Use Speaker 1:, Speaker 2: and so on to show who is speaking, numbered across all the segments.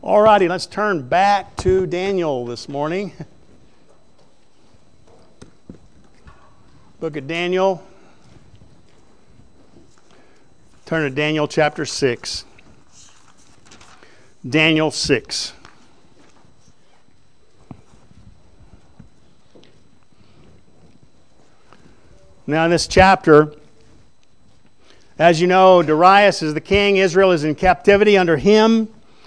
Speaker 1: Alrighty, let's turn back to Daniel this morning. Book of Daniel. Turn to Daniel chapter 6. Daniel 6. Now in this chapter, as you know, Darius is the king. Israel is in captivity under him.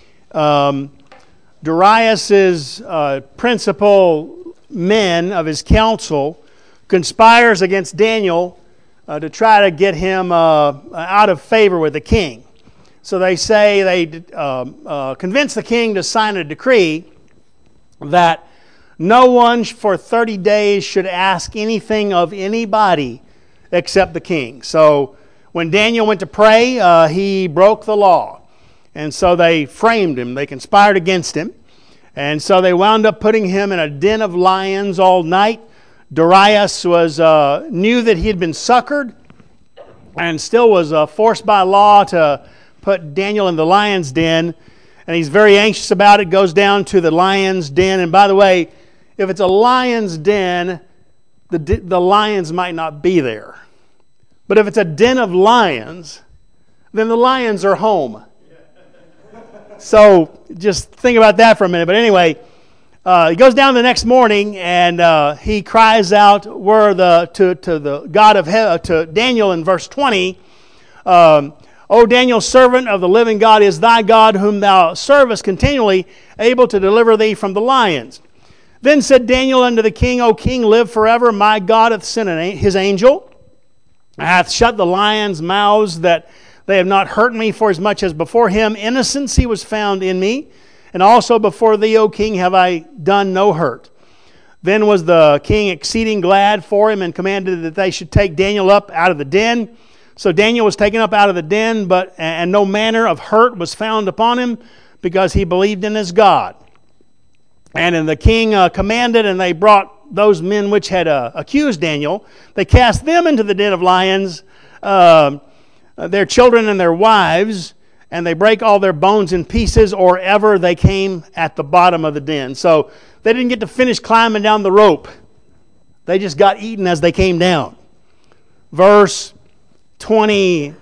Speaker 1: Darius's principal men of his council conspires against Daniel to try to get him out of favor with the king. So they say they convince the king to sign a decree that no one for 30 days should ask anything of anybody except the king. So when Daniel went to pray, he broke the law. And so they framed him. They conspired against him. And so they wound up putting him in a den of lions all night. Darius knew that he had been succored and still was forced by law to put Daniel in the lion's den. And he's very anxious about it, goes down to the lion's den. And by the way, if it's a lion's den, the lions might not be there. But if it's a den of lions, then the lions are home. So just think about that for a minute. But anyway, he goes down the next morning and he cries out to the God of heaven, to Daniel in verse 20. O Daniel, servant of the living God, is thy God whom thou servest continually, able to deliver thee from the lions. Then said Daniel unto the king, O king, live forever. My God hath sent his angel, hath shut the lions' mouths, that they have not hurt me, for as much as before him innocency was found in me, and also before thee, O king, have I done no hurt. Then was the king exceeding glad for him, and commanded that they should take Daniel up out of the den. So Daniel was taken up out of the den, and no manner of hurt was found upon him, because he believed in his God. And the king commanded, and they brought those men which had accused Daniel. They cast them into the den of lions, their children and their wives, and they break all their bones in pieces, or ever they came at the bottom of the den. So they didn't get to finish climbing down the rope. They just got eaten as they came down. Verse 25.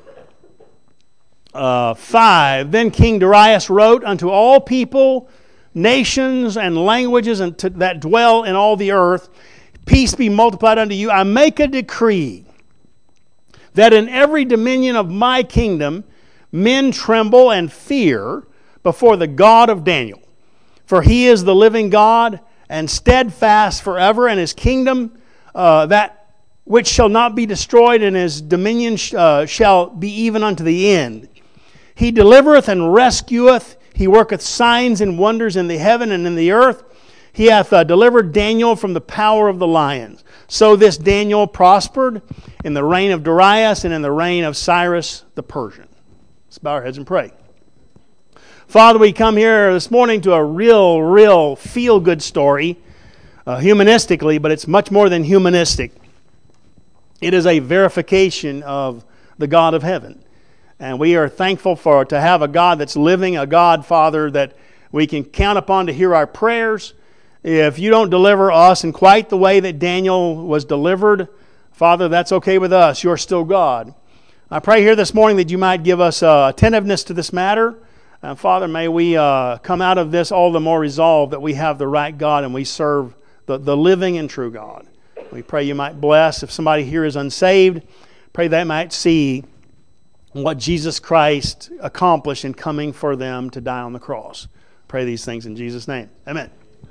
Speaker 1: Then King Darius wrote unto all people, nations, and languages that dwell in all the earth, peace be multiplied unto you. I make a decree that in every dominion of my kingdom men tremble and fear before the God of Daniel. For he is the living God, and steadfast forever, and his kingdom that which shall not be destroyed, and his dominion shall be even unto the end. He delivereth and rescueth, he worketh signs and wonders in the heaven and in the earth. He hath delivered Daniel from the power of the lions. So this Daniel prospered in the reign of Darius and in the reign of Cyrus the Persian. Let's bow our heads and pray. Father, we come here this morning to a real feel-good story, humanistically, but it's much more than humanistic. It is a verification of the God of heaven. And we are thankful to have a God that's living, a God, Father, that we can count upon to hear our prayers. If you don't deliver us in quite the way that Daniel was delivered, Father, that's okay with us. You're still God. I pray here this morning that you might give us attentiveness to this matter. Father, may we come out of this all the more resolved that we have the right God and we serve the living and true God. We pray you might bless. If somebody here is unsaved, pray they might see what Jesus Christ accomplished in coming for them to die on the cross. Pray these things in Jesus' name. Amen.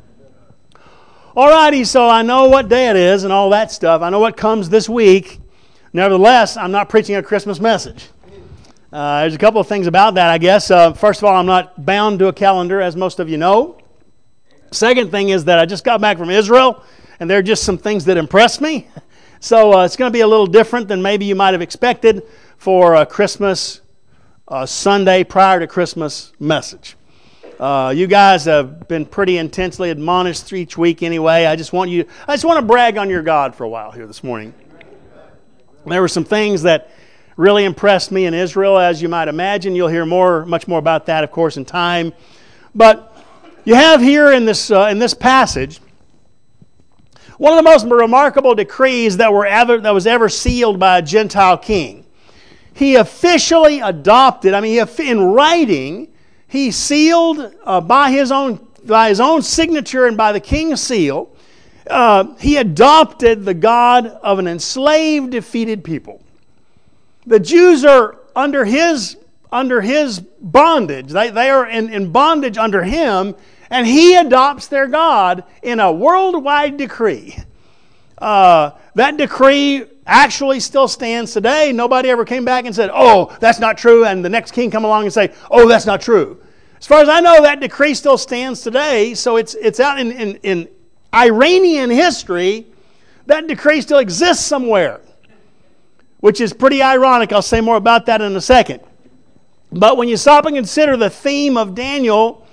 Speaker 1: Alrighty, so I know what day it is and all that stuff. I know what comes this week. Nevertheless, I'm not preaching a Christmas message. There's a couple of things about that, I guess. First of all, I'm not bound to a calendar, as most of you know. Second thing is that I just got back from Israel, and there are just some things that impressed me. So it's going to be a little different than maybe you might have expected for a Christmas Sunday prior to Christmas message. You guys have been pretty intensely admonished each week anyway. I just want to brag on your God for a while here this morning. There were some things that really impressed me in Israel, as you might imagine. You'll hear much more about that, of course, in time. But you have here in this passage one of the most remarkable decrees that was ever sealed by a Gentile king. He officially adopted, in writing, he sealed by his own signature and by the king's seal, he adopted the God of an enslaved, defeated people. The Jews are under his bondage. They are in bondage under him, and he adopts their God in a worldwide decree. That decree actually still stands today. Nobody ever came back and said, "Oh, that's not true," and the next king come along and say, "Oh, that's not true." As far as I know, that decree still stands today, so it's out in Iranian history. That decree still exists somewhere, which is pretty ironic. I'll say more about that in a second. But when you stop and consider the theme of Daniel,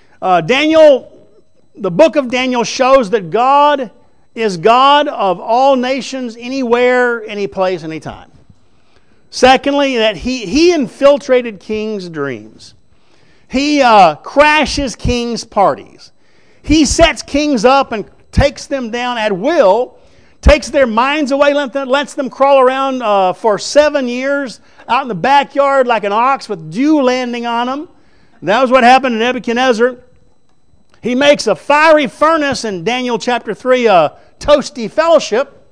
Speaker 1: the book of Daniel shows that God is God of all nations, anywhere, any place, anytime. Secondly, that he infiltrated kings' dreams. He crashes kings' parties. He sets kings up and takes them down at will, takes their minds away, lets them crawl around for 7 years out in the backyard like an ox with dew landing on them. And that was what happened to Nebuchadnezzar. He makes a fiery furnace in Daniel chapter 3, a toasty fellowship.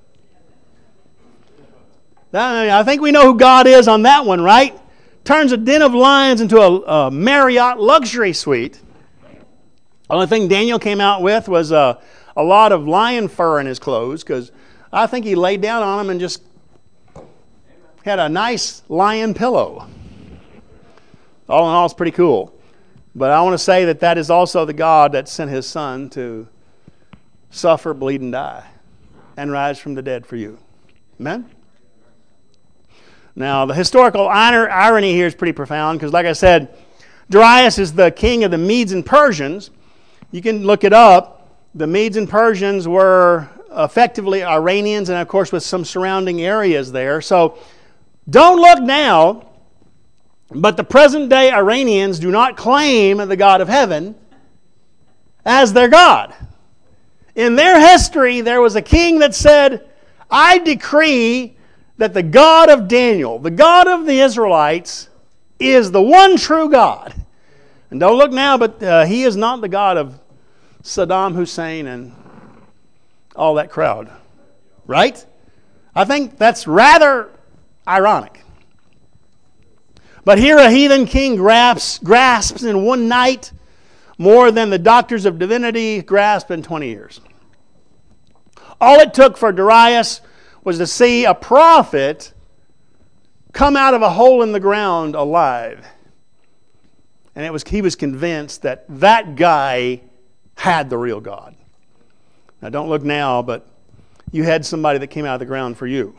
Speaker 1: I think we know who God is on that one, right? Turns a den of lions into a Marriott luxury suite. The only thing Daniel came out with was a lot of lion fur in his clothes, because I think he laid down on them and just had a nice lion pillow. All in all, it's pretty cool. But I want to say that is also the God that sent His Son to suffer, bleed, and die, and rise from the dead for you. Amen? Now, the historical irony here is pretty profound, because like I said, Darius is the king of the Medes and Persians. You can look it up. The Medes and Persians were effectively Iranians, and of course with some surrounding areas there. So don't look now, but the present day Iranians do not claim the God of heaven as their God. In their history, there was a king that said, "I decree that the God of Daniel, the God of the Israelites, is the one true God." And don't look now, but he is not the God of Saddam Hussein and all that crowd. Right? I think that's rather ironic. But here a heathen king grasps in one night more than the doctors of divinity grasp in 20 years. All it took for Darius was to see a prophet come out of a hole in the ground alive. And he was convinced that guy had the real God. Now don't look now, but you had somebody that came out of the ground for you.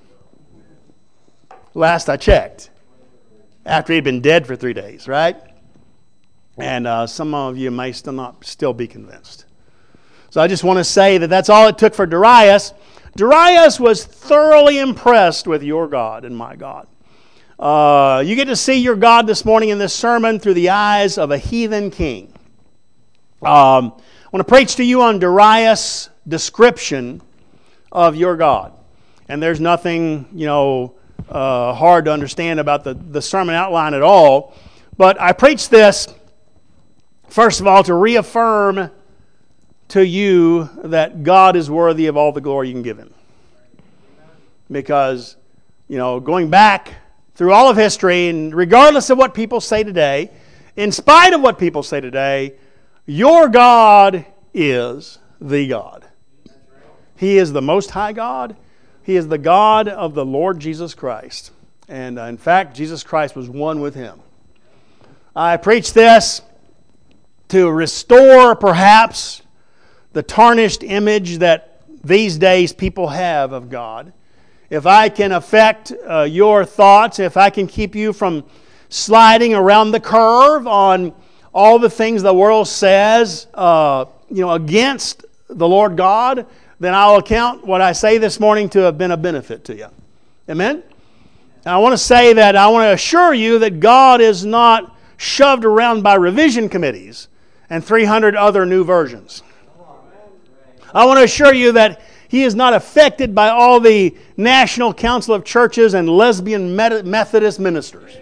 Speaker 1: Last I checked, after he'd been dead for 3 days, right? And some of you may still be convinced. So I just want to say that's all it took for Darius. Darius was thoroughly impressed with your God and my God. You get to see your God this morning in this sermon through the eyes of a heathen king. I want to preach to you on Darius' description of your God. And there's nothing, hard to understand about the sermon outline at all. But I preach this, first of all, to reaffirm to you that God is worthy of all the glory you can give Him. Because, going back through all of history, and regardless of what people say today, in spite of what people say today, your God is the God. He is the Most High God. He is the God of the Lord Jesus Christ. And in fact, Jesus Christ was one with Him. I preach this to restore perhaps the tarnished image that these days people have of God. If I can affect your thoughts, if I can keep you from sliding around the curve on all the things the world says, against the Lord God, then I'll account what I say this morning to have been a benefit to you. Amen? And I want to assure you that God is not shoved around by revision committees. and 300 other new versions. I want to assure you that he is not affected by all the National Council of Churches and lesbian Methodist ministers.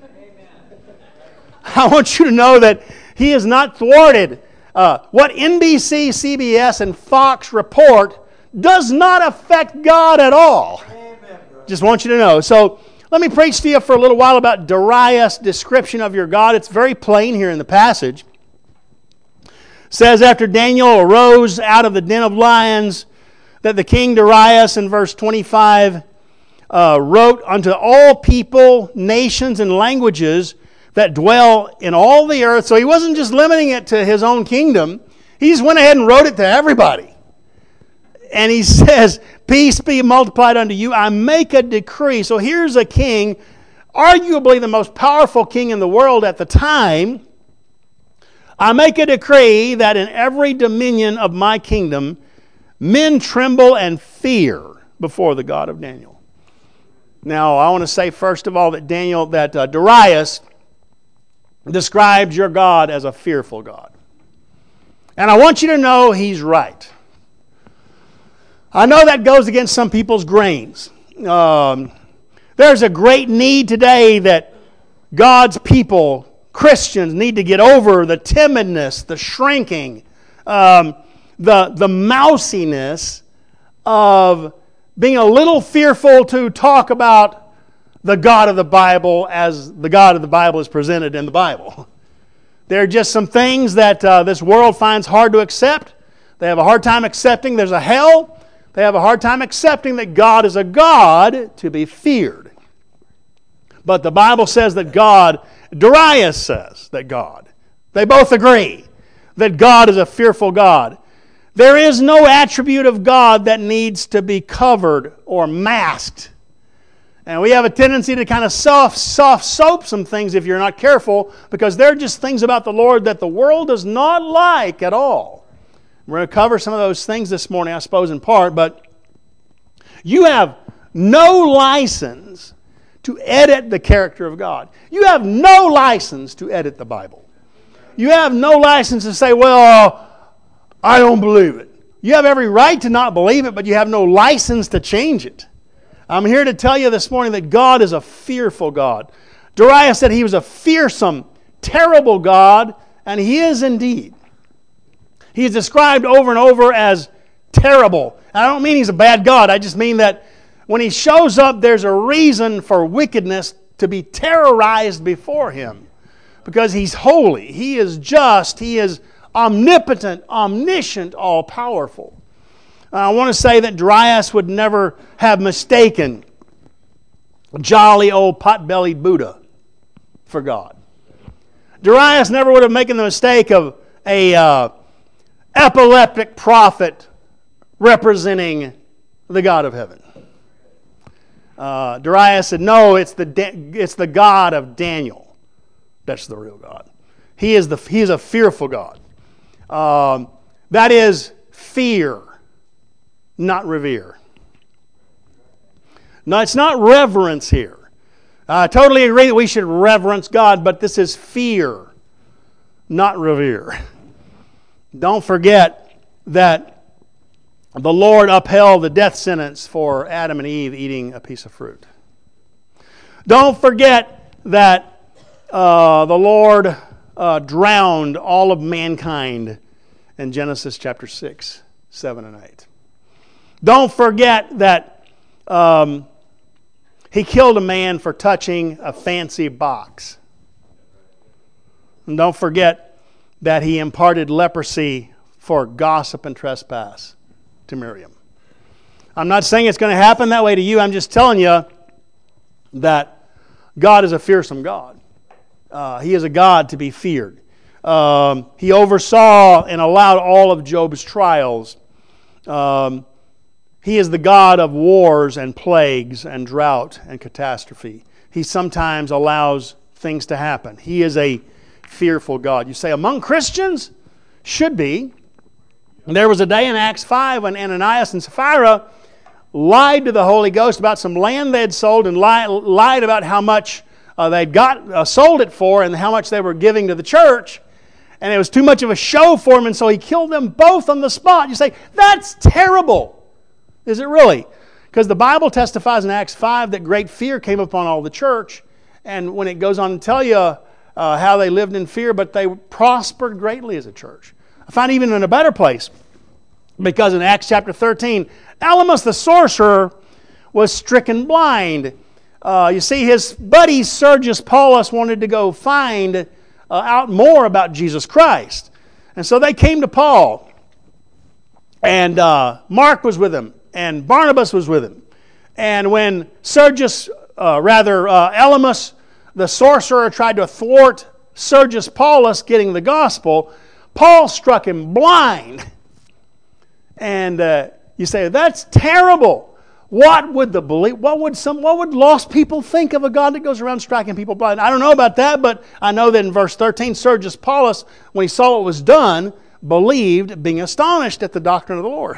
Speaker 1: I want you to know that he is not thwarted. What NBC, CBS, and Fox report does not affect God at all. Just want you to know. So let me preach to you for a little while about Darius' description of your God. It's very plain here in the passage. It says, after Daniel arose out of the den of lions, that the king Darius, in verse 25, wrote unto all people, nations, and languages that dwell in all the earth. So he wasn't just limiting it to his own kingdom. He just went ahead and wrote it to everybody. And he says, peace be multiplied unto you. I make a decree. So here's a king, arguably the most powerful king in the world at the time. I make a decree that in every dominion of my kingdom, men tremble and fear before the God of Daniel. Now, I want to say first of all that Darius describes your God as a fearful God. And I want you to know he's right. I know that goes against some people's grains. There's a great need today that God's people, Christians, need to get over the timidness, the shrinking, the mousiness of being a little fearful to talk about the God of the Bible as the God of the Bible is presented in the Bible. There are just some things that this world finds hard to accept. They have a hard time accepting there's a hell. They have a hard time accepting that God is a God to be feared. But the Bible says that God, Darius says that God, they both agree that God is a fearful God. There is no attribute of God that needs to be covered or masked. And we have a tendency to kind of soft soap some things if you're not careful, because they're just things about the Lord that the world does not like at all. We're going to cover some of those things this morning, I suppose, in part, but you have no license to edit the character of God. You have no license to edit the Bible. You have no license to say, well, I don't believe it. You have every right to not believe it, but you have no license to change it. I'm here to tell you this morning that God is a fearful God. Darius said he was a fearsome, terrible God, and he is indeed. He is described over and over as terrible. And I don't mean he's a bad God. I just mean that when he shows up, there's a reason for wickedness to be terrorized before him. Because he's holy. He is just. He is omnipotent, omniscient, all-powerful. I want to say that Darius would never have mistaken jolly old pot-bellied Buddha for God. Darius never would have made the mistake of a epileptic prophet representing the God of heaven. Darius said, no, it's the God of Daniel. That's the real God. He is a fearful God. That is fear, not revere. No, it's not reverence here. I totally agree that we should reverence God, but this is fear, not revere. Don't forget that the Lord upheld the death sentence for Adam and Eve eating a piece of fruit. Don't forget that the Lord drowned all of mankind in Genesis chapter 6, 7, and 8. Don't forget that He killed a man for touching a fancy box. And don't forget that He imparted leprosy for gossip and trespass to Miriam. I'm not saying it's going to happen that way to you. I'm just telling you that God is a fearsome God. He is a God to be feared. He oversaw and allowed all of Job's trials. He is the God of wars and plagues and drought and catastrophe. He sometimes allows things to happen. He is a fearful God. You say, among Christians? Should be. There was a day in Acts 5 when Ananias and Sapphira lied to the Holy Ghost about some land they had sold and lied about how much they'd sold it for and how much they were giving to the church. and it was too much of a show for him, and so he killed them both on the spot. You say, that's terrible. Is it really? Because the Bible testifies in Acts 5 that great fear came upon all the church, and when it goes on to tell you how they lived in fear, but they prospered greatly as a church. I find even in a better place, because in Acts chapter 13, Elymas the sorcerer was stricken blind. You see, his buddy Sergius Paulus wanted to go find out more about Jesus Christ. And so they came to Paul, and Mark was with him, and Barnabas was with him. And when Elymas the sorcerer tried to thwart Sergius Paulus getting the gospel, Paul struck him blind. And you say, that's terrible. What would lost people think of a God that goes around striking people blind? I don't know about that, but I know that in verse 13, Sergius Paulus, when he saw what was done, believed, being astonished at the doctrine of the Lord.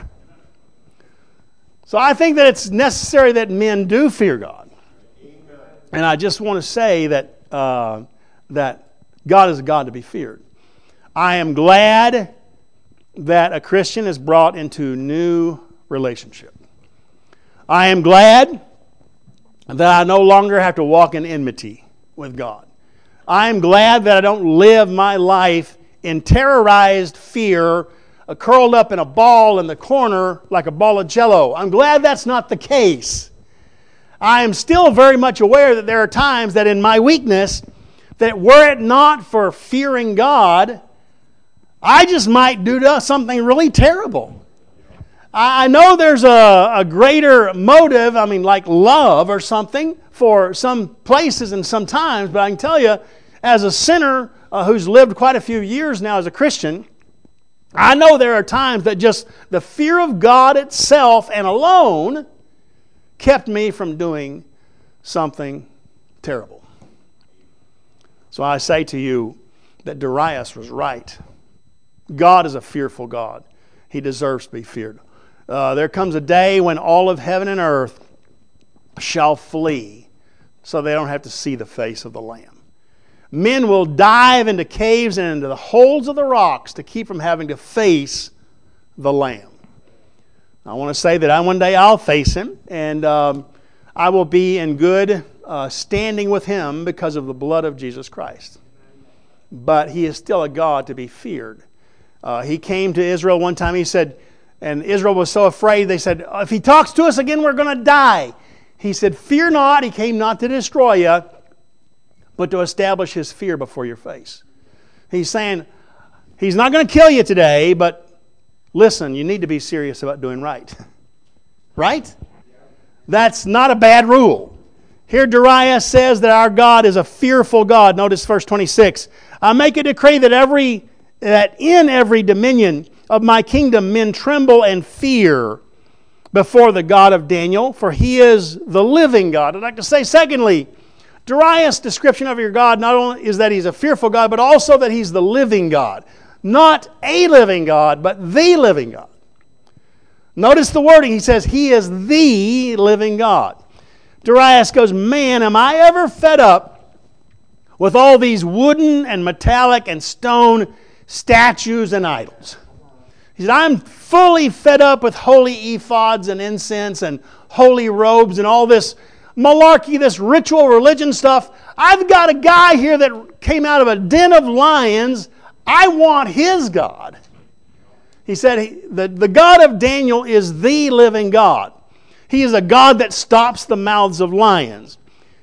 Speaker 1: So I think that it's necessary that men do fear God. And I just want to say that that God is a God to be feared. I am glad that a Christian is brought into new relationship. I am glad that I no longer have to walk in enmity with God. I am glad that I don't live my life in terrorized fear, curled up in a ball in the corner like a ball of Jell-O. I'm glad that's not the case. I am still very much aware that there are times that in my weakness, that were it not for fearing God, I just might do something really terrible. I know there's a greater motive, like love or something, for some places and some times, but I can tell you, as a sinner who's lived quite a few years now as a Christian, I know there are times that just the fear of God itself and alone kept me from doing something terrible. So I say to you that Darius was right. God is a fearful God. He deserves to be feared. There comes a day when all of heaven and earth shall flee, so they don't have to see the face of the Lamb. Men will dive into caves and into the holes of the rocks to keep from having to face the Lamb. I want to say that one day I'll face Him, and I will be in good standing with Him because of the blood of Jesus Christ. But He is still a God to be feared. He came to Israel one time, He said, and Israel was so afraid, they said, if He talks to us again, we're going to die. He said, fear not, He came not to destroy you, but to establish His fear before your face. He's saying, He's not going to kill you today, but listen, you need to be serious about doing right. Right? That's not a bad rule. Here Darius says that our God is a fearful God. Notice verse 26. I make a decree that in every dominion of my kingdom men tremble and fear before the God of Daniel, for He is the living God. I'd like to say, secondly, Darius' description of your God not only is that He's a fearful God, but also that He's the living God. Not a living God, but the living God. Notice the wording. He says He is the living God. Darius goes, man, am I ever fed up with all these wooden and metallic and stone statues and idols. He said, I'm fully fed up with holy ephods and incense and holy robes and all this malarkey, this ritual religion stuff. I've got a guy here that came out of a den of lions. I want his God. He said the God of Daniel is the living God. He is a God that stops the mouths of lions.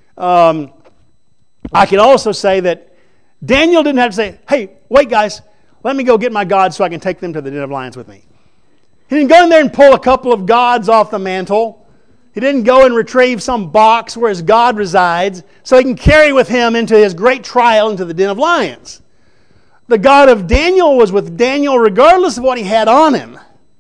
Speaker 1: I could also say that Daniel didn't have to say, hey, wait guys, let me go get my God so I can take them to the den of lions with me. He didn't go in there and pull a couple of gods off the mantle. He didn't go and retrieve some box where his God resides so he can carry with him into his great trial into the den of lions. The God of Daniel was with Daniel regardless of what he had on him.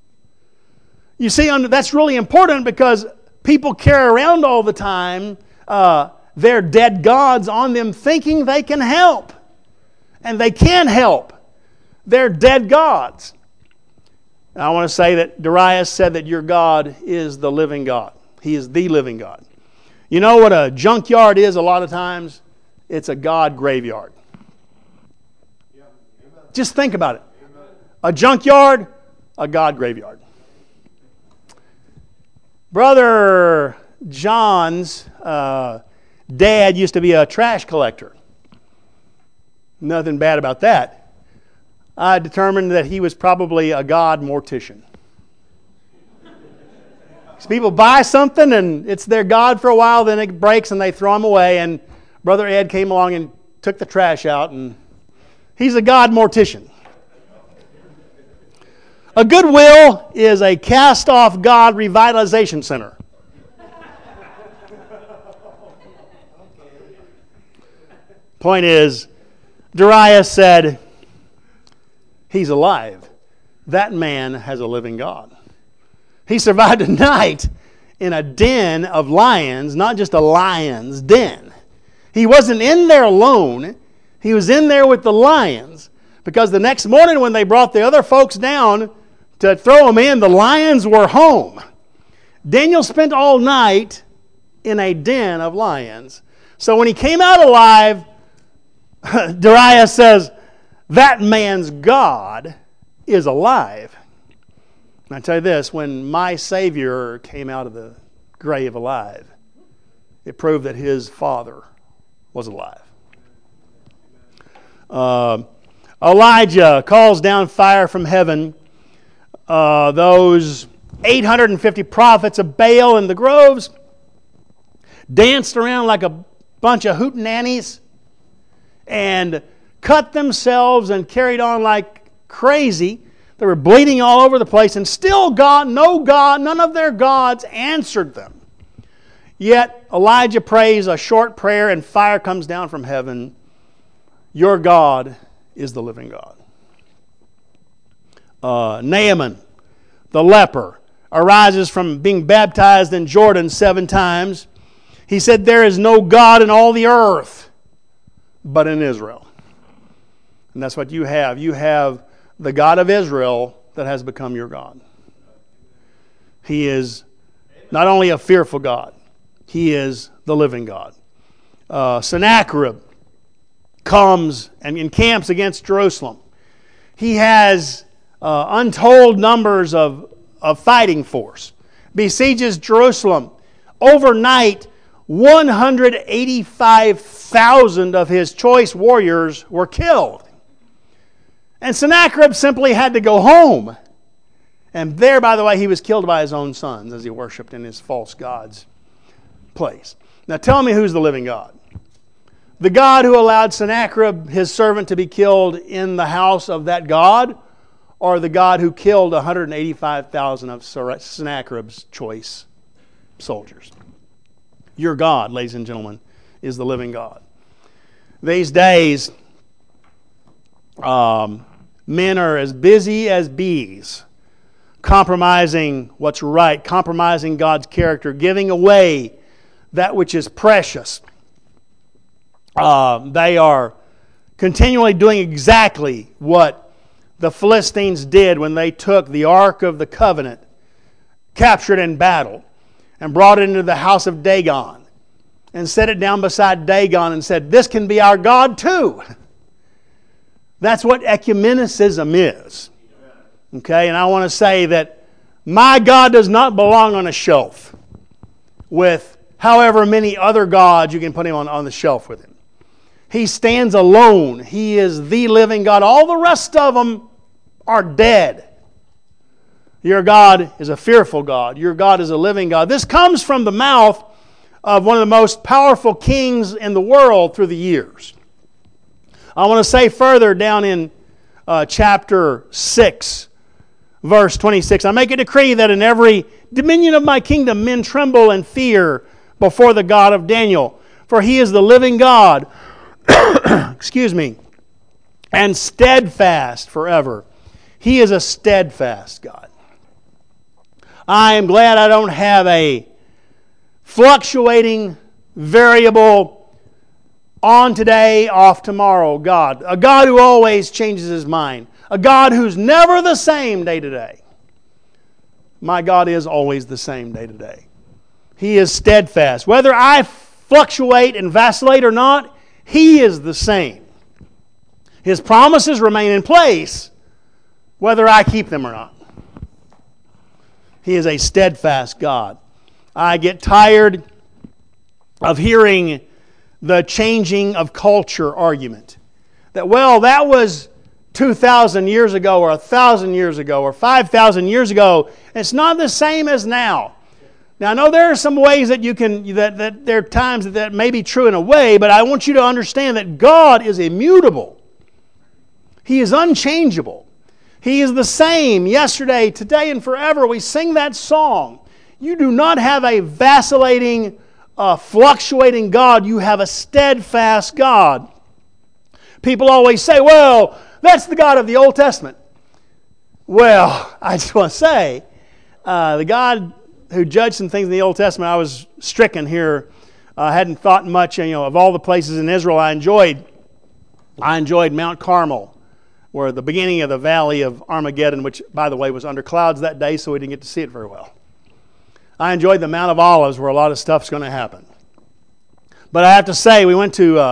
Speaker 1: You see, that's really important because people carry around all the time their dead gods on them thinking they can help. And they can't help. They're dead gods. I want to say that Darius said that your God is the living God. He is the living God. You know what a junkyard is a lot of times? It's a God graveyard. Just think about it. A junkyard, a God graveyard. Brother John's dad used to be a trash collector. Nothing bad about that. I determined that he was probably a God mortician. So people buy something and it's their God for a while, then it breaks and they throw them away. And Brother Ed came along and took the trash out, and he's a God mortician. A Goodwill is a cast-off God revitalization center. Point is, Darius said, he's alive. That man has a living God. He survived a night in a den of lions, not just a lion's den. He wasn't in there alone. He was in there with the lions, because the next morning when they brought the other folks down to throw them in, the lions were home. Daniel spent all night in a den of lions. So when he came out alive, Darius says, that man's God is alive. And I tell you this, when my Savior came out of the grave alive, it proved that his Father was alive. Elijah calls down fire from heaven. Those 850 prophets of Baal in the groves danced around like a bunch of hootenannies and cut themselves and carried on like crazy. They were bleeding all over the place, and still none of their gods answered them. Yet Elijah prays a short prayer and fire comes down from heaven. Your God is the living God. Naaman, the leper, arises from being baptized in Jordan 7 times. He said, there is no God in all the earth but in Israel. And that's what you have. You have the God of Israel that has become your God. He is not only a fearful God, he is the living God. Sennacherib comes and encamps against Jerusalem. He has untold numbers of fighting force. Besieges Jerusalem. Overnight, 185,000 of his choice warriors were killed. And Sennacherib simply had to go home. And there, by the way, he was killed by his own sons as he worshipped in his false god's place. Now tell me who's the living God. The God who allowed Sennacherib, his servant, to be killed in the house of that God, or the God who killed 185,000 of Sennacherib's choice soldiers? Your God, ladies and gentlemen, is the living God. These days, men are as busy as bees, compromising what's right, compromising God's character, giving away that which is precious. They are continually doing exactly what the Philistines did when they took the Ark of the Covenant, captured in battle, and brought it into the house of Dagon, and set it down beside Dagon and said, this can be our God too. That's what ecumenicism is. Okay, and I want to say that my God does not belong on a shelf with however many other gods you can put him on the shelf with him. He stands alone. He is the living God. All the rest of them are dead. Your God is a fearful God. Your God is a living God. This comes from the mouth of one of the most powerful kings in the world through the years. I want to say further down in chapter 6, verse 26, I make a decree that in every dominion of my kingdom men tremble and fear before the God of Daniel, for he is the living God, excuse me, and steadfast forever. He is a steadfast God. I am glad I don't have a fluctuating, variable, on today, off tomorrow God. A God who always changes his mind. A God who's never the same day to day. My God is always the same day to day. He is steadfast. Whether I fluctuate and vacillate or not, he is the same. His promises remain in place whether I keep them or not. He is a steadfast God. I get tired of hearing the changing of culture argument. That, well, that was 2,000 years ago or 1,000 years ago or 5,000 years ago. It's not the same as now. Now, I know there are some ways that you can, that there are times that may be true in a way, but I want you to understand that God is immutable. He is unchangeable. He is the same yesterday, today, and forever. We sing that song. You do not have a vacillating, fluctuating God. You have a steadfast God. People always say, well, that's the God of the Old Testament. Well, I just want to say, the God who judged some things in the Old Testament, I was stricken here. I hadn't thought much, of all the places in Israel I enjoyed Mount Carmel, where the beginning of the valley of Armageddon, which, by the way, was under clouds that day, so we didn't get to see it very well. I enjoyed the Mount of Olives, where a lot of stuff's going to happen. But I have to say, we went to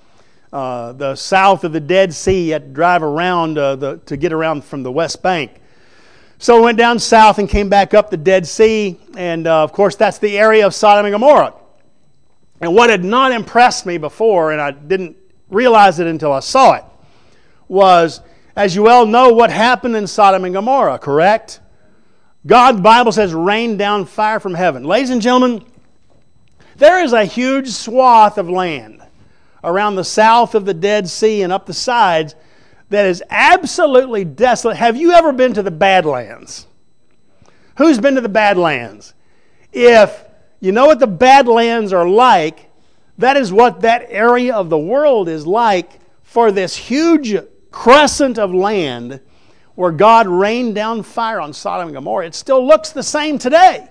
Speaker 1: the south of the Dead Sea. You had to drive around to get around from the West Bank. So we went down south and came back up the Dead Sea, and of course that's the area of Sodom and Gomorrah. And what had not impressed me before, and I didn't realize it until I saw it, was, as you well know, what happened in Sodom and Gomorrah, correct? God, the Bible says, rained down fire from heaven. Ladies and gentlemen, there is a huge swath of land around the south of the Dead Sea and up the sides that is absolutely desolate. Have you ever been to the Badlands? Who's been to the Badlands? If you know what the Badlands are like, that is what that area of the world is like for this huge crescent of land where God rained down fire on Sodom and Gomorrah. It still looks the same today.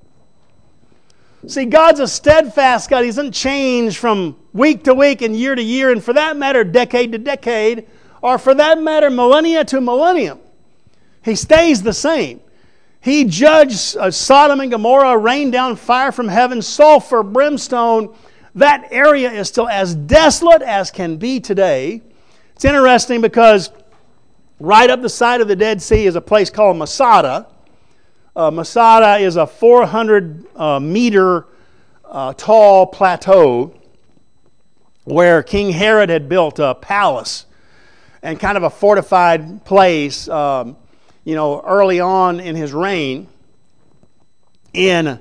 Speaker 1: See, God's a steadfast God. He doesn't change from week to week and year to year, and for that matter, decade to decade, or for that matter, millennia to millennium. He stays the same. He judged Sodom and Gomorrah, rained down fire from heaven, sulfur, brimstone. That area is still as desolate as can be today. It's interesting because right up the side of the Dead Sea is a place called Masada. Masada is a 400-meter tall plateau where King Herod had built a palace and kind of a fortified place, early on in his reign, ending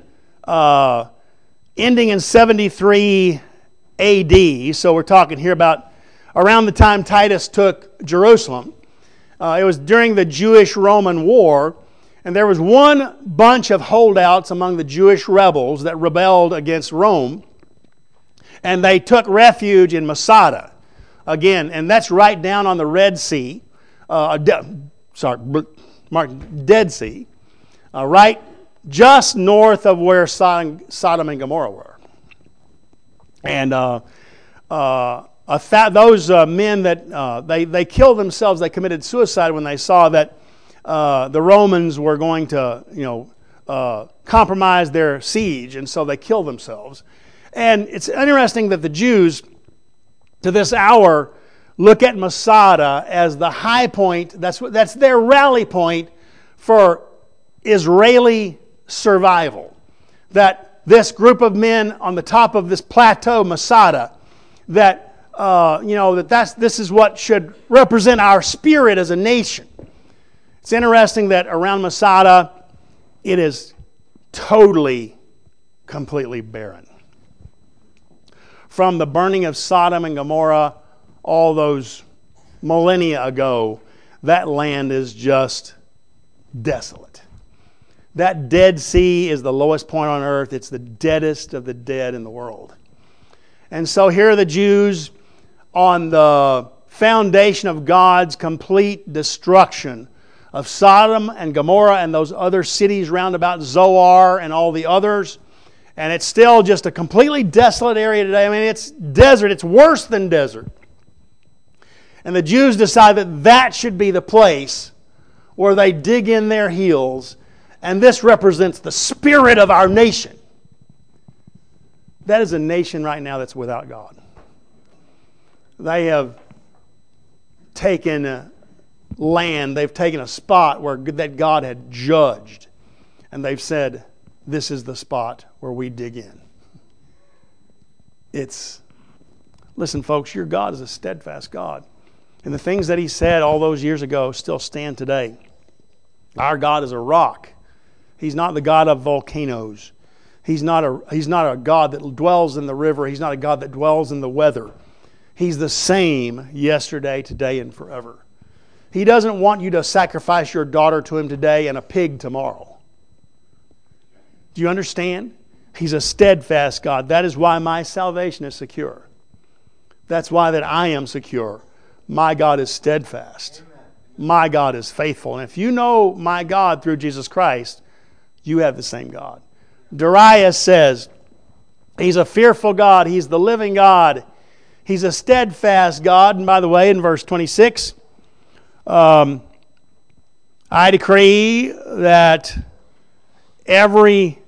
Speaker 1: in 73 A.D. So we're talking here about around the time Titus took Jerusalem. It was during the Jewish-Roman War, and there was one bunch of holdouts among the Jewish rebels that rebelled against Rome, and they took refuge in Masada. Again, and that's right down on the Red Sea, Dead Sea, right just north of where Sodom and Gomorrah were. And those men that they killed themselves, they committed suicide when they saw that the Romans were going to, compromise their siege, and so they killed themselves. And it's interesting that the Jews, to this hour, look at Masada as the high point. That's their rally point for Israeli survival. That this group of men on the top of this plateau, Masada, this is what should represent our spirit as a nation. It's interesting that around Masada, it is totally, completely barren. From the burning of Sodom and Gomorrah all those millennia ago, that land is just desolate. That Dead Sea is the lowest point on earth. It's the deadest of the dead in the world. And so here are the Jews on the foundation of God's complete destruction of Sodom and Gomorrah and those other cities round about Zoar and all the others. And it's still just a completely desolate area today. I mean, it's desert. It's worse than desert. And the Jews decide that that should be the place where they dig in their heels. And this represents the spirit of our nation. That is a nation right now that's without God. They have taken land, they've taken a spot where that God had judged, and they've said, this is the spot where we dig in. Listen, folks, your God is a steadfast God. And the things that He said all those years ago still stand today. Our God is a rock. He's not the God of volcanoes. He's not a God that dwells in the river. He's not a God that dwells in the weather. He's the same yesterday, today, and forever. He doesn't want you to sacrifice your daughter to Him today and a pig tomorrow. Do you understand? He's a steadfast God. That is why my salvation is secure. That's why that I am secure. My God is steadfast. My God is faithful. And if you know my God through Jesus Christ, you have the same God. Darius says, He's a fearful God. He's the living God. He's a steadfast God. And by the way, in verse 26, I decree that in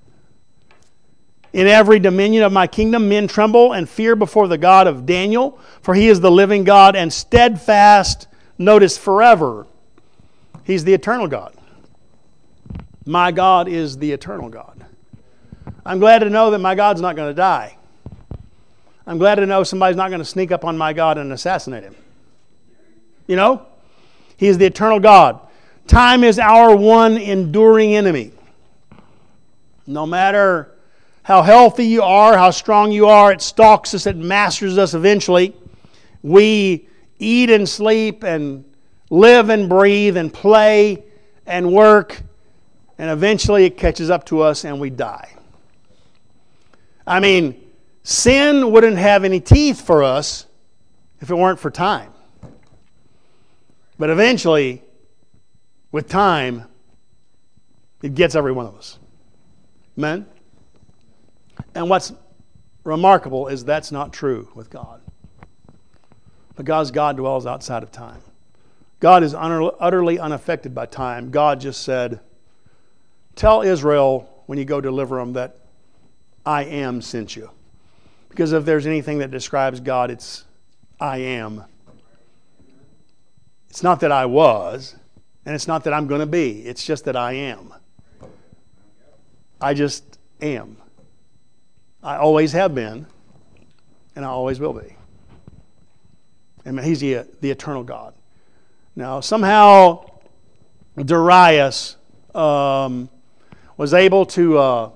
Speaker 1: every dominion of my kingdom, men tremble and fear before the God of Daniel, for He is the living God and steadfast, notice, forever. He's the eternal God. My God is the eternal God. I'm glad to know that my God's not going to die. I'm glad to know somebody's not going to sneak up on my God and assassinate Him. You know? He is the eternal God. Time is our one enduring enemy. No matter how healthy you are, how strong you are, it stalks us, it masters us eventually. We eat and sleep and live and breathe and play and work, and eventually it catches up to us and we die. I mean, sin wouldn't have any teeth for us if it weren't for time. But eventually, with time, it gets every one of us. Amen? And what's remarkable is that's not true with God. Because God dwells outside of time. God is utterly unaffected by time. God just said, tell Israel when you go deliver them that I am sent you. Because if there's anything that describes God, it's I am. It's not that I was, and it's not that I'm going to be. It's just that I am. I just am. I always have been, and I always will be. And He's the eternal God. Now, somehow Darius was able to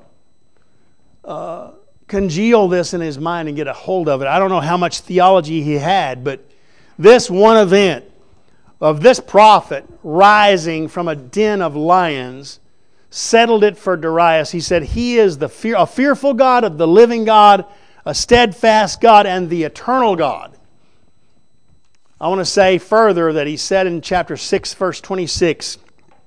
Speaker 1: congeal this in his mind and get a hold of it. I don't know how much theology he had, but this one event of this prophet rising from a den of lions settled it for Darius. He said he is a fearful God of the living God, a steadfast God, and the eternal God. I want to say further that he said in chapter 6, verse 26,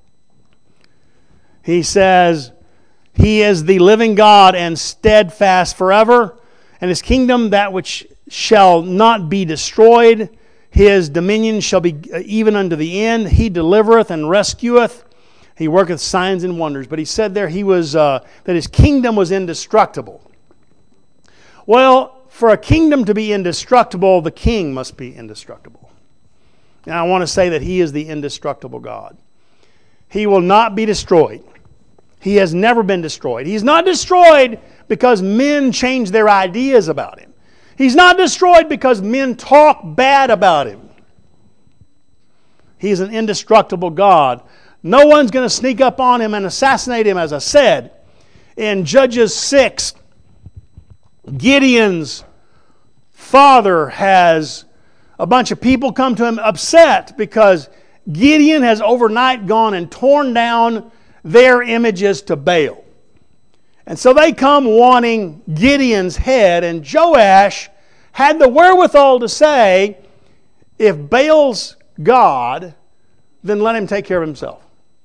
Speaker 1: he says, He is the living God and steadfast forever, and His kingdom that which shall not be destroyed. His dominion shall be even unto the end. He delivereth and rescueth. He worketh signs and wonders. But he said there that His kingdom was indestructible. Well, for a kingdom to be indestructible, the king must be indestructible. And I want to say that He is the indestructible God. He will not be destroyed. He has never been destroyed. He's not destroyed because men change their ideas about Him. He's not destroyed because men talk bad about Him. He's an indestructible God. No one's going to sneak up on Him and assassinate Him, as I said. In Judges 6, Gideon's father has a bunch of people come to him upset because Gideon has overnight gone and torn down their images to Baal. And so they come wanting Gideon's head, and Joash had the wherewithal to say, if Baal's God, then let him take care of himself.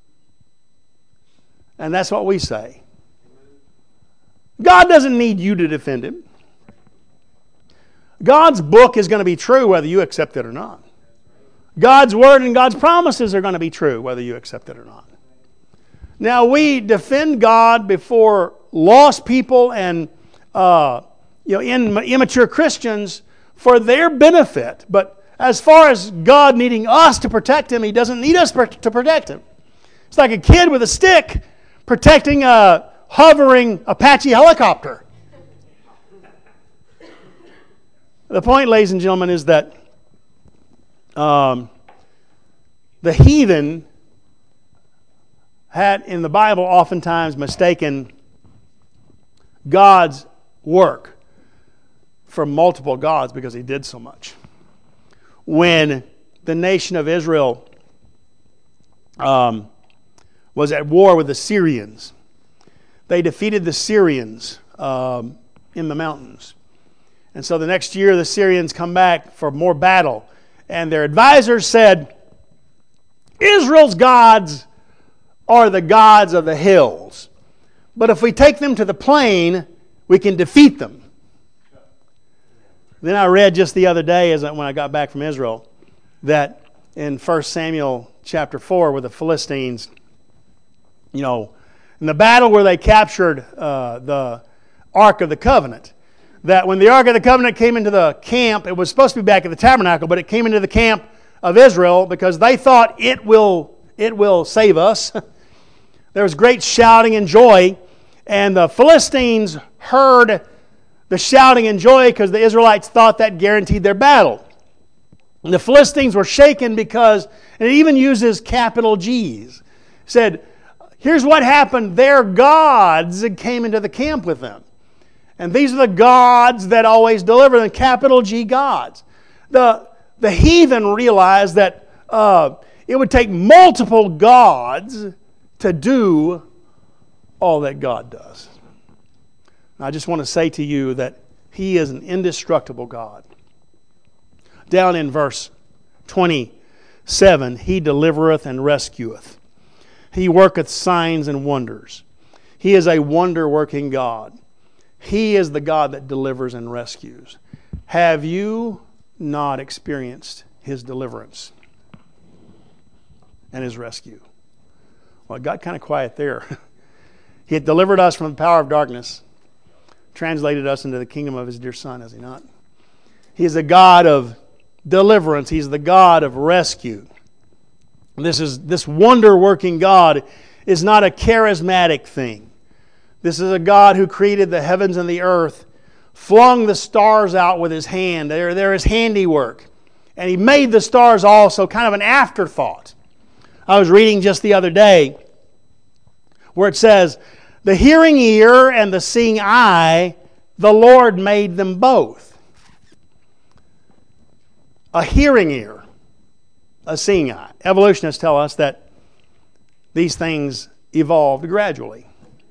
Speaker 1: And that's what we say. God doesn't need you to defend Him. God's book is going to be true whether you accept it or not. God's word and God's promises are going to be true whether you accept it or not. Now, we defend God before lost people and immature Christians for their benefit. But as far as God needing us to protect Him, He doesn't need us to protect Him. It's like a kid with a stick protecting a hovering Apache helicopter. The point, ladies and gentlemen, is that the heathen had, in the Bible, oftentimes mistaken God's work for multiple gods because He did so much. When the nation of Israel was at war with the Syrians, they defeated the Syrians in the mountains. And so the next year the Syrians come back for more battle. And their advisors said, Israel's gods are the gods of the hills. But if we take them to the plain, we can defeat them. Then I read just the other day, when I got back from Israel, that in 1 Samuel chapter 4 with the Philistines, in the battle where they captured the Ark of the Covenant, that when the Ark of the Covenant came into the camp, it was supposed to be back at the tabernacle, but it came into the camp of Israel because they thought it will save us. There was great shouting and joy, and the Philistines heard the shouting and joy because the Israelites thought that guaranteed their battle. And the Philistines were shaken because, and it even uses capital G's, said, here's what happened. Their gods came into the camp with them. And these are the gods that always deliver them, capital G gods. The heathen realized that it would take multiple gods to do all that God does. I just want to say to you that He is an indestructible God. Down in verse 27, He delivereth and rescueth. He worketh signs and wonders. He is a wonder-working God. He is the God that delivers and rescues. Have you not experienced His deliverance and His rescue? Well, it got kind of quiet there. He had delivered us from the power of darkness, translated us into the kingdom of His dear Son, has He not? He is a God of deliverance. He's the God of rescue. This wonder-working God is not a charismatic thing. This is a God who created the heavens and the earth, flung the stars out with His hand. They're His handiwork. And He made the stars also kind of an afterthought. I was reading just the other day where it says, the hearing ear and the seeing eye, the Lord made them both. A hearing ear, a seeing eye. Evolutionists tell us that these things evolved gradually.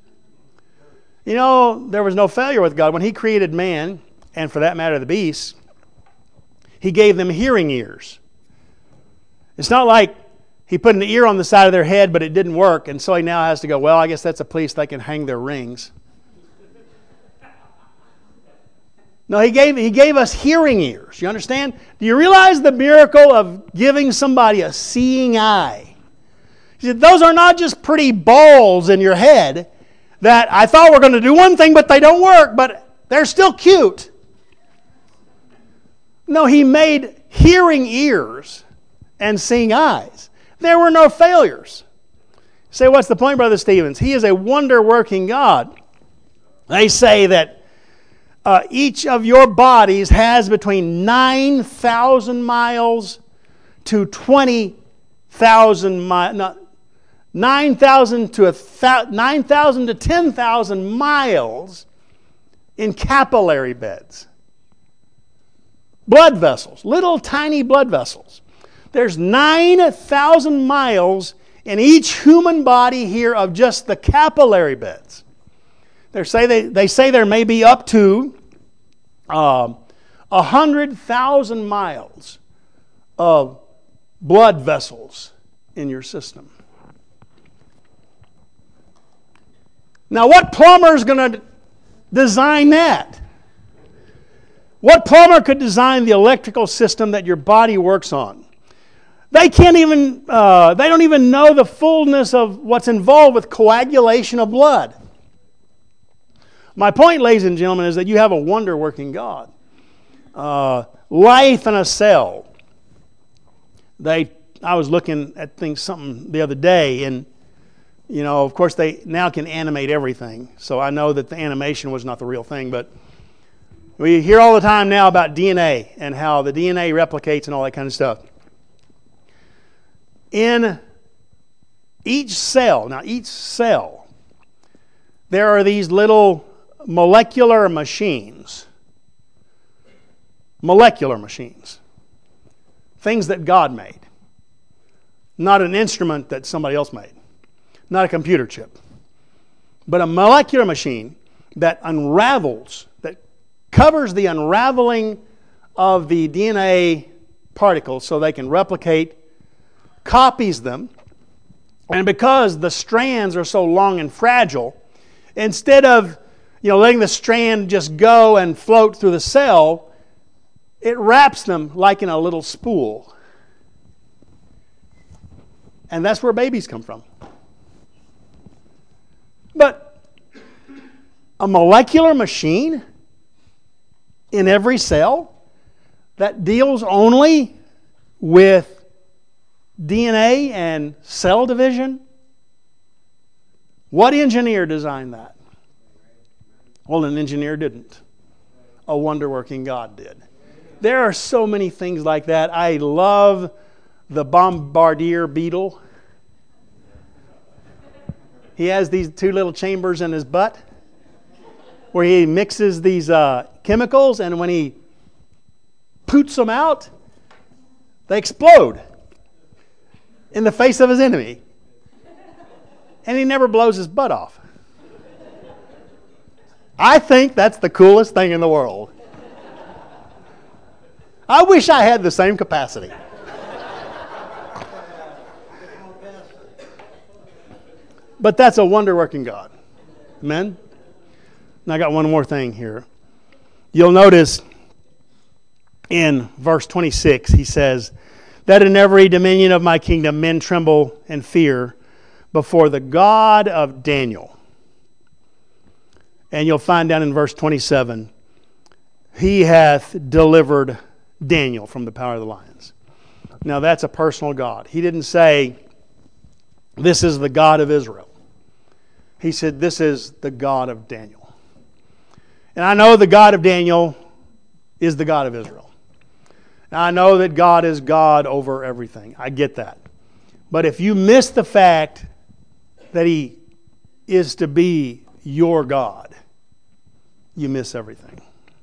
Speaker 1: There was no failure with God. When He created man, and for that matter the beasts, He gave them hearing ears. It's not like He put an ear on the side of their head, but it didn't work, and so He now has to go, well, I guess that's a place they can hang their rings. No, He gave us hearing ears. You understand? Do you realize the miracle of giving somebody a seeing eye? He said, those are not just pretty balls in your head that I thought were going to do one thing, but they don't work, but they're still cute. No, He made hearing ears and seeing eyes. There were no failures. Say, what's the point, Brother Stevens? He is a wonder-working God. They say that each of your bodies has between 9,000 miles to 20,000 miles. 9,000 to 10,000 miles in capillary beds. Blood vessels, little tiny blood vessels. There's 9,000 miles in each human body here of just the capillary beds. They say there may be up to 100,000 miles of blood vessels in your system. Now, what plumber is going to design that? What plumber could design the electrical system that your body works on? They don't even know the fullness of what's involved with coagulation of blood. My point, ladies and gentlemen, is that you have a wonder-working God. Life in a cell. I was looking at something the other day, and of course they now can animate everything. So I know that the animation was not the real thing, but we hear all the time now about DNA and how the DNA replicates and all that kind of stuff. In each cell, there are these little molecular machines. Things that God made. Not an instrument that somebody else made. Not a computer chip. But a molecular machine that unravels, that covers the unraveling of the DNA particles so they can replicate, copies them, and because the strands are so long and fragile, instead of letting the strand just go and float through the cell, it wraps them like in a little spool. And that's where babies come from. But a molecular machine in every cell that deals only with DNA and cell division? What engineer designed that? Well, an engineer didn't. A wonder-working God did. There are so many things like that. I love the bombardier beetle. He has these two little chambers in his butt where he mixes these chemicals, and when he poots them out, they explode in the face of his enemy. And he never blows his butt off. I think that's the coolest thing in the world. I wish I had the same capacity. But that's a wonder-working God. Amen? And I got one more thing here. You'll notice in verse 26, he says, that in every dominion of my kingdom men tremble and fear before the God of Daniel. And you'll find down in verse 27, he hath delivered Daniel from the power of the lions. Now that's a personal God. He didn't say, this is the God of Israel. He said, this is the God of Daniel. And I know the God of Daniel is the God of Israel. Now I know that God is God over everything. I get that. But if you miss the fact that He is to be your God, you miss everything.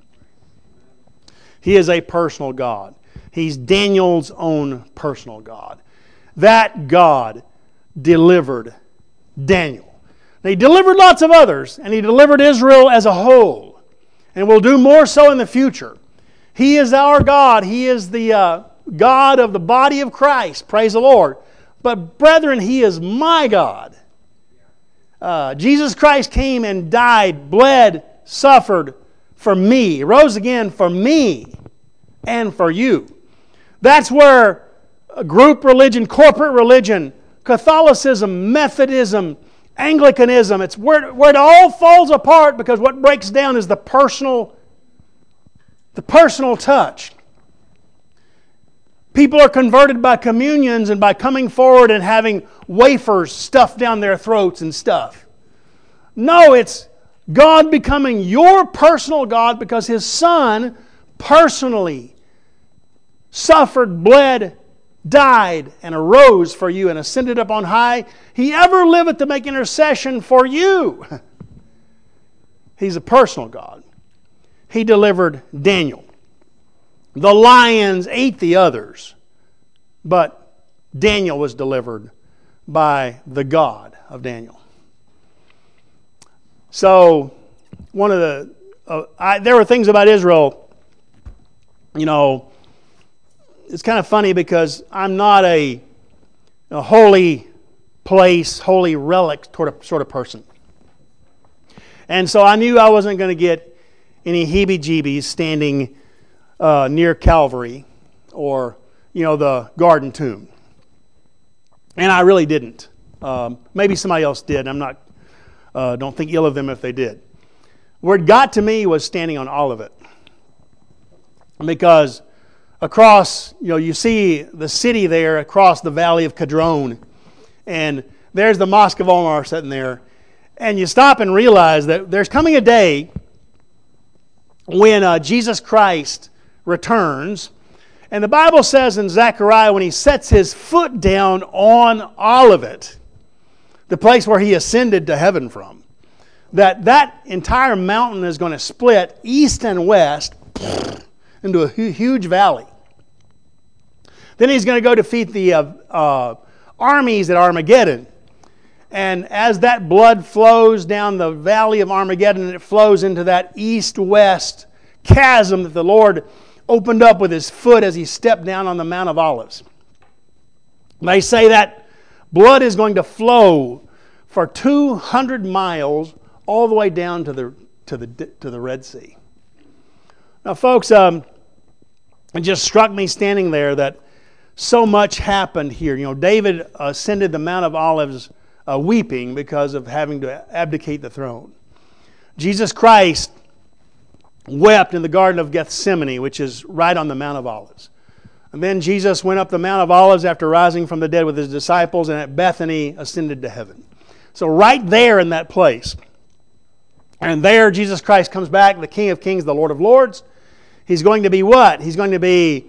Speaker 1: He is a personal God. He's Daniel's own personal God. That God delivered Daniel. Now, He delivered lots of others, and He delivered Israel as a whole, and will do more so in the future. He is our God. He is the God of the body of Christ. Praise the Lord. But brethren, He is my God. Jesus Christ came and died, bled, suffered for me, rose again for me and for you. That's where group religion, corporate religion, Catholicism, Methodism, Anglicanism, it's where it all falls apart, because what breaks down is the personal touch. People are converted by communions and by coming forward and having wafers stuffed down their throats and stuff. No, it's God becoming your personal God because His Son personally suffered, bled, died, and arose for you and ascended up on high. He ever liveth to make intercession for you. He's a personal God. He delivered Daniel. The lions ate the others, but Daniel was delivered by the God of Daniel. So, one of there were things about Israel, it's kind of funny because I'm not a holy place, holy relic sort of person. And so I knew I wasn't going to get any heebie-jeebies standing near Calvary or, the garden tomb. And I really didn't. Maybe somebody else did. I'm not, don't think ill of them if they did. Where it got to me was standing on Olivet. Because across, you see the city there across the valley of Kidron. And there's the Mosque of Omar sitting there. And you stop and realize that there's coming a day when Jesus Christ returns. And the Bible says in Zechariah, when he sets his foot down on Olivet, the place where he ascended to heaven from, that entire mountain is going to split east and west into a huge valley. Then he's going to go defeat the armies at Armageddon. And as that blood flows down the valley of Armageddon, it flows into that east-west chasm that the Lord opened up with his foot as he stepped down on the Mount of Olives. They say that blood is going to flow for 200 miles all the way down to the Red Sea. Now, folks, it just struck me standing there that so much happened here. David ascended the Mount of Olives weeping because of having to abdicate the throne. Jesus Christ wept in the Garden of Gethsemane, which is right on the Mount of Olives. And then Jesus went up the Mount of Olives after rising from the dead with his disciples, and at Bethany ascended to heaven. So right there in that place, and there Jesus Christ comes back, the King of Kings, the Lord of Lords. He's going to be what? He's going to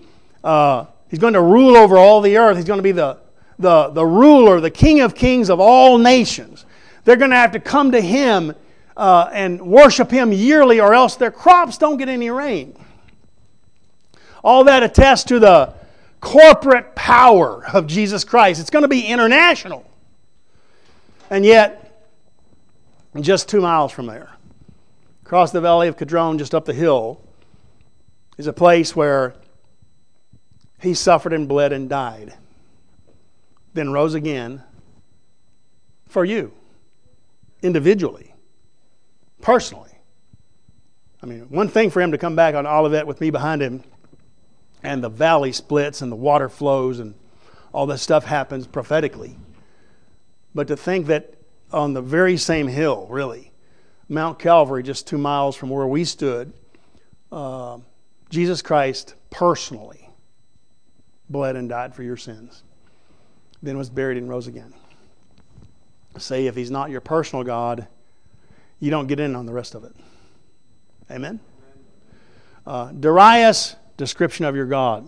Speaker 1: rule over all the earth. He's going to be the ruler, the King of Kings of all nations. They're going to have to come to him and worship him yearly, or else their crops don't get any rain. All that attests to the corporate power of Jesus Christ. It's going to be international. And yet, just 2 miles from there, across the valley of Kidron, just up the hill, is a place where he suffered and bled and died, then rose again for you, individually, personally. I mean, one thing for him to come back on Olivet with me behind him, and the valley splits and the water flows and all this stuff happens prophetically. But to think that on the very same hill, really, Mount Calvary, just 2 miles from where we stood, Jesus Christ personally bled and died for your sins, then was buried and rose again. Say, if he's not your personal God, you don't get in on the rest of it. Amen? Darius, description of your God.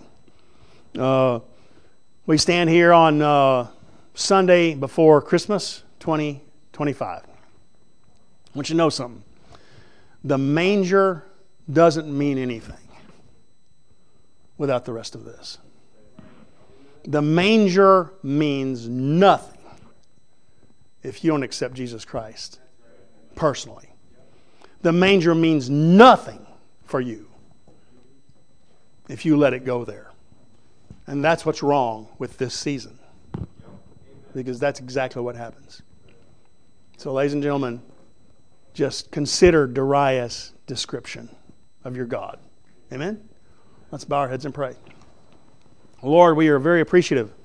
Speaker 1: We stand here on Sunday before Christmas 2025. I want you to know something. The manger doesn't mean anything without the rest of this. The manger means nothing if you don't accept Jesus Christ personally. The manger means nothing for you if you let it go there. And that's what's wrong with this season, because that's exactly what happens. So, ladies and gentlemen, just consider Darius' description of your God. Amen? Let's bow our heads and pray. Lord, we are very appreciative